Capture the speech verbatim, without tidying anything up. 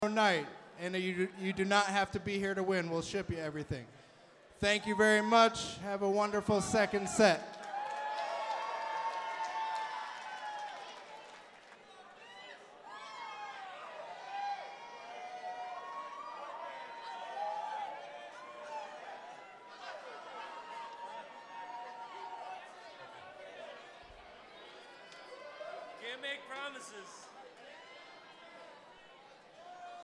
night, and you, you do not have to be here to win. We'll ship you everything. Thank you very much. Have a wonderful second set. Can't make promises.